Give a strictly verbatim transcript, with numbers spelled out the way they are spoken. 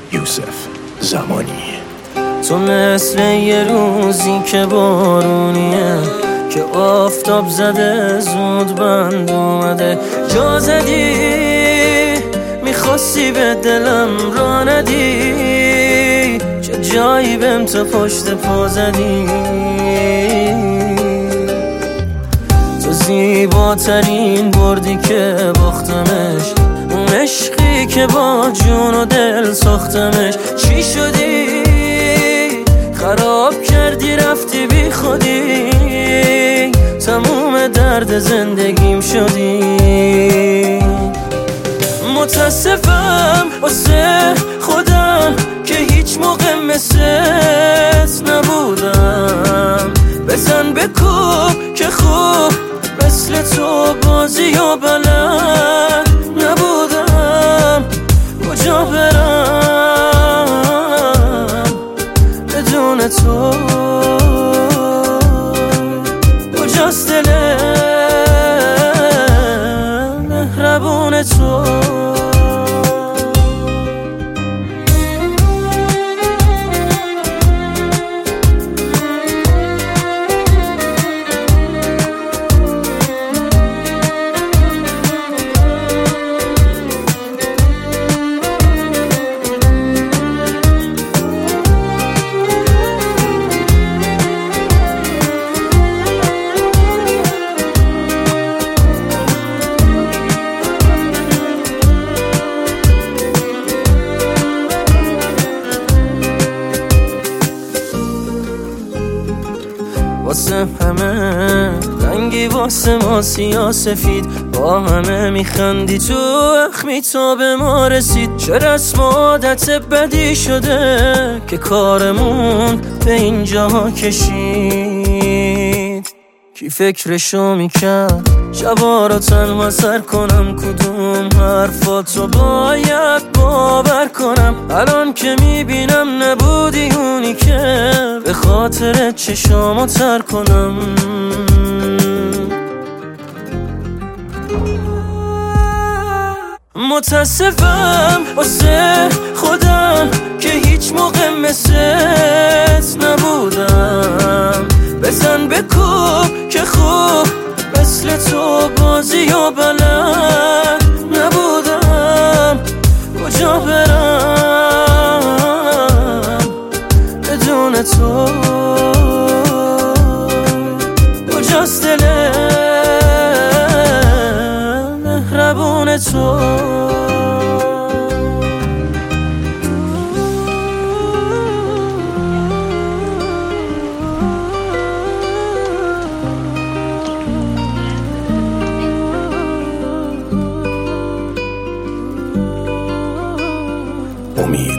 یوسف زمانی. تو مثل یه روزی که بارونیه، که آفتاب زده زود بند اومده. جا زدی میخواستی به دلم را ندی، چه جایی بهم تو پشت پا زدی. تو زیباترین بردی که باختمش، اون عشقی که با جون و دل ساختمش. چی شدی؟ خراب کردی رفتی بی خودی، تموم درد زندگیم شدی. متاسفم واسه خودم که هیچ موقع مثلت نبودم. بزن بکوب که خوب مثل تو بازی و بلد نبودم. کجا برم بدون تو؟ کجاست دل مهربون تو؟ واسه همه رنگی، واسه ما سیاه سفید، با همه میخندی تو اخمی تا به ما رسید. چه رسم و عادت بدی شده که کارمون به اینجا کشید. کی فکرشو میکرد شبا رو تنها سر کنم، کدوم حرفاتو باید باور کنم. الان که میبینم نبودی اونی که به خاطر چشامو تر کنم. متاسفم واسه خودم که هیچ موقع مثلت نبودم. بزن بکوب که خوب مثل تو بازی و بلد نبودم. کجا برم بدون تو؟ کجاست دل مهربون تو؟ امید